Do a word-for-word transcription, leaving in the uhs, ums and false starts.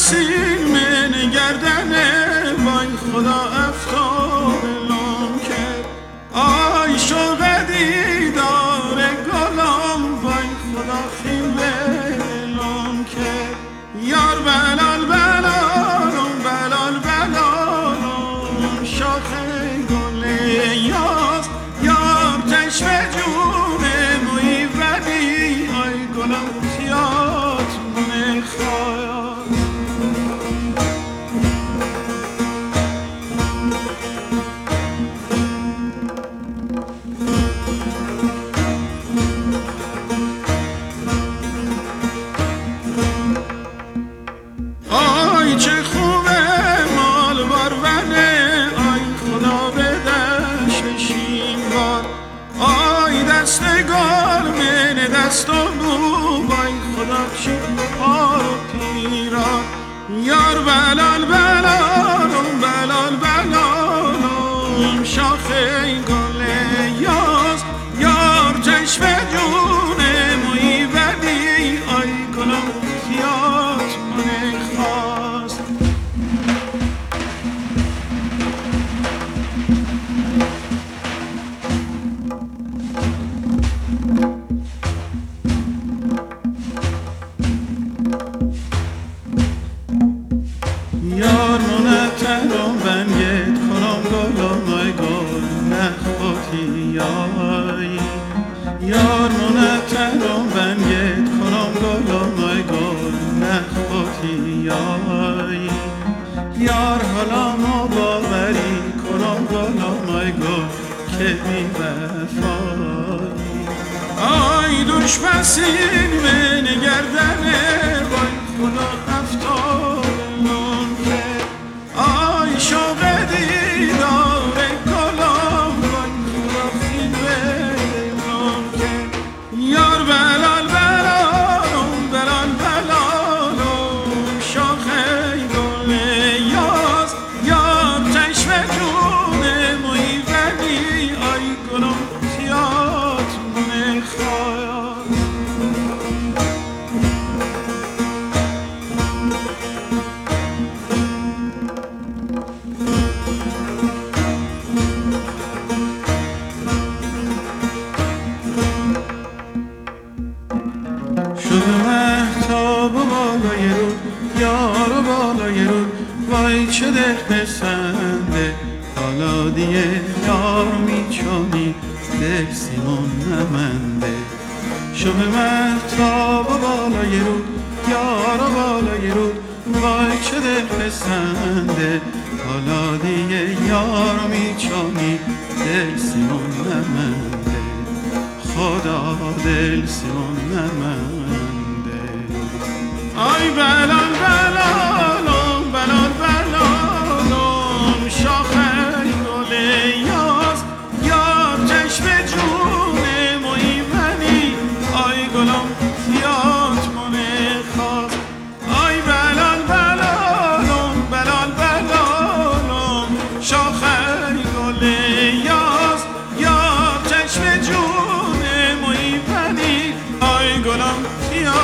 مسیر من گردنه وای خدا افتاد لام کرد آی شوق دیدار گلام وای خدا خیمه لام کرد یار بلال بلالم بلال بلالم شاخ گل یاز یار چشم جون موی ولی آی گلم تیات من خواهد آی چه خوبه مال بارونه آی خدا بدش شینوار آی دست گل من دستم بو آی خدا چی پار و پیران یار بلال بلالم بلال بلالم شاخ گل یاز یار چشم جونه موی ولی آی گلم تیات من خواست یار منترم بنگت کنم گلم ای گل نخواتی یای یار منترم بنگت کنم گلم ای گل نخواتی یای یار حالا ما باوری کنم گلم ای گل که بی وفایی آی دوش مسیر من گردنه وای خدا افتاد لام کرد آی شوق دیدار گلم وای خدا خیمه لام کرد یار بلال بلالم بلال بلالم شاخ گل یاز یار چشم جون موی ولی آی گلم تیات من خواهد شده مهتاب و بالای رود یار و بالای رود وای چه دل پسنده حالا دیگه یار میچانی دل سیمون نمنده شده مهتاب و بالای رود یار و بالای رود وای چه دل پسنده حالا دیگه یار میچانی دل سیمون نمنده خدا دل سیمون نمنده آی بلال بلالم بلال بلالم شاخ گل یاز یار چشم جون موی ولی آی گلم تیات من خواست آی بلال بلالم بلال بلالم شاخ گل یاز یار چشم جون موی ولی آی گلم تیات